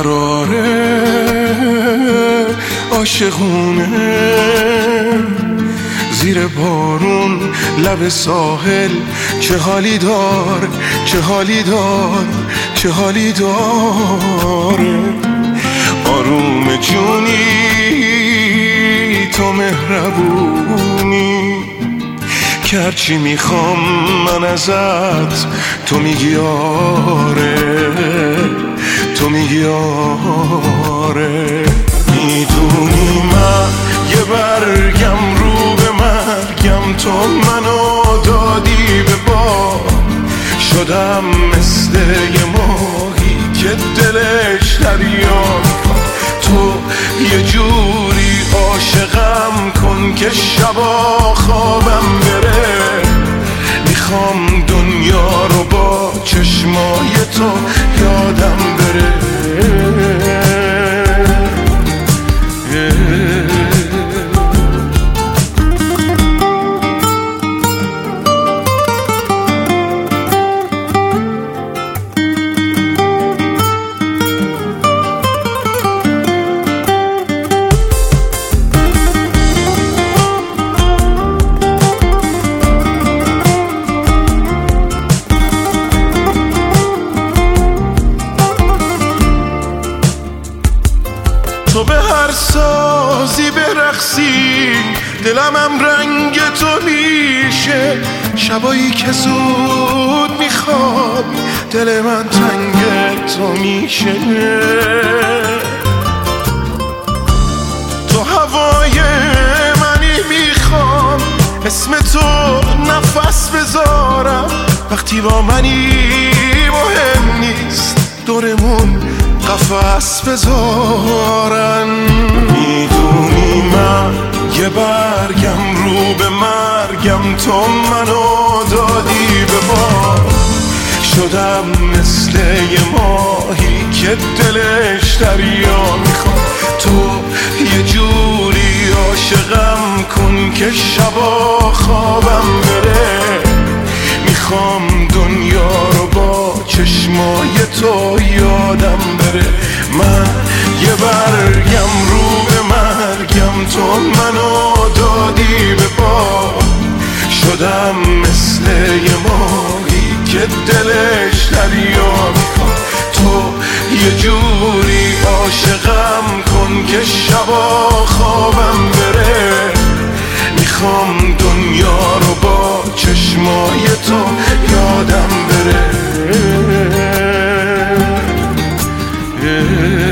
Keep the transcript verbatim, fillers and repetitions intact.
قراره عاشقونه زیر بارون لب ساحل چه حالی دار چه حالی دار چه حالی داره آروم جونی تو مهربونی که هرچی میخوام من ازت تو میگی آره تو میگی آره میدونی من یه برگم رو به مرگم تو منو دادی به باد شدم مثل یه ماهی که دلش دریا تو یه جوری عاشقم کن که شبا خوابم بره میخوام دنیا رو با چشمای تو یادم بره تو به هر سازی برقصی دلمم رنگ تو میشه شبایی که زود میخواب دل من تنگ تو میشه تو هوای منی میخوام اسم تو نفس بذارم وقتی با منی مهم نیست دورمون قفس بذارن میدونی من یه برگم رو به مرگم تو منو دادی به باد شدم مثل یه ماهی که دلش دریا میخواد تو یه جوری عاشقم کن که شبا خوابم بره میخوام دنیا رو با چشمای تو یادم بره من یه برگم رو به مرگم تو منو دادی به باد شدم مثل یه ماهی که دلش دریا میخواد تو یه جوری عاشقم کن که شبا خوابم بره میخوام دنیا رو با چشمای تو یادم بره